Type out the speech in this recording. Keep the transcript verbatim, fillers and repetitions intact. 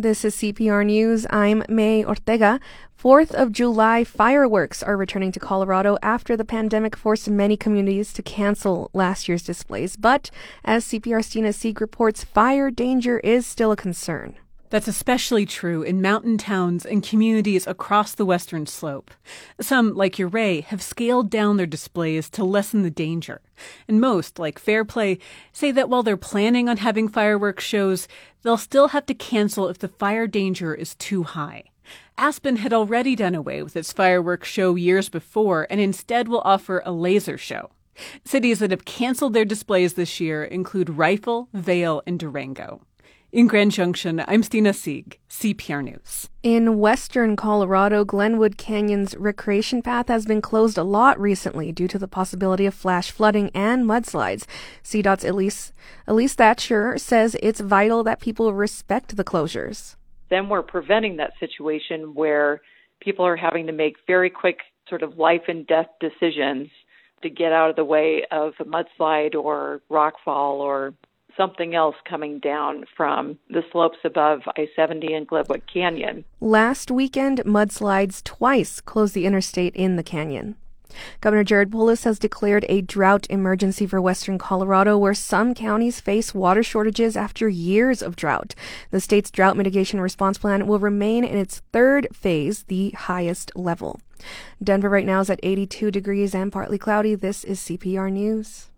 This is C P R News. I'm May Ortega. fourth of July fireworks are returning to Colorado after the pandemic forced many communities to cancel last year's displays. But as C P R's Tina Sieg reports, fire danger is still a concern. That's especially true in mountain towns and communities across the western slope. Some, like Ouray, have scaled down their displays to lessen the danger. And most, like Fairplay, say that while they're planning on having fireworks shows, they'll still have to cancel if the fire danger is too high. Aspen had already done away with its fireworks show years before and instead will offer a laser show. Cities that have canceled their displays this year include Rifle, Vail, and Durango. In Grand Junction, I'm Tina Sieg, C P R News. In western Colorado, Glenwood Canyon's recreation path has been closed a lot recently due to the possibility of flash flooding and mudslides. C DOT's Elise, Elise Thatcher says it's vital that people respect the closures. Then we're preventing that situation where people are having to make very quick sort of life and death decisions to get out of the way of a mudslide or rockfall or something else coming down from the slopes above I seventy and Glenwood Canyon. Last weekend, mudslides twice closed the interstate in the canyon. Governor Jared Polis has declared a drought emergency for western Colorado, where some counties face water shortages after years of drought. The state's drought mitigation response plan will remain in its third phase, the highest level. Denver right now is at eighty-two degrees and partly cloudy. This is C P R News.